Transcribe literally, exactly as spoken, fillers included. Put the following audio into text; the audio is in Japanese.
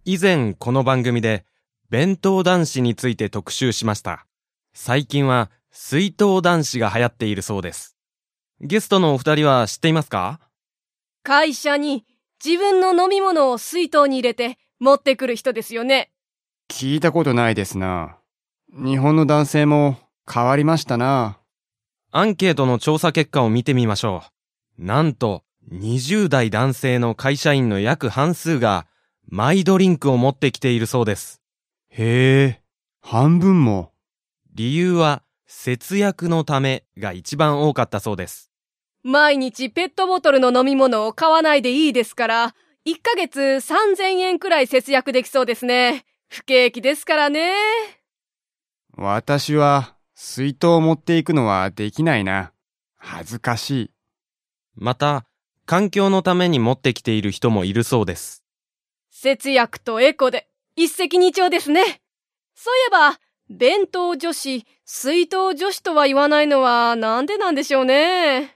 以前この番組で弁当男子について特集しました。最近は水筒男子が流行っているそうです。ゲストのお二人は知っていますか？ 会社に自分の飲み物を水筒に入れて持ってくる人ですよね。 聞いたことないですな。日本の男性も変わりましたな。 アンケートの調査結果を見てみましょう。なんとにじゅう代男性の会社員の約半数がマイドリンクを持ってきているそうです。 へえ、半分も。 理由は節約のためが一番多かったそうです。 毎日ペットボトルの飲み物を買わないでいいですから、いっかげつさんぜんえんくらい節約できそうですね。不景気ですからね。 私は水筒を持っていくのはできないな。恥ずかしい。 また、環境のために持ってきている人もいるそうです。 節約とエコで一石二鳥ですね。そういえば、弁当女子、水筒女子とは言わないのはなんでなんでしょうね。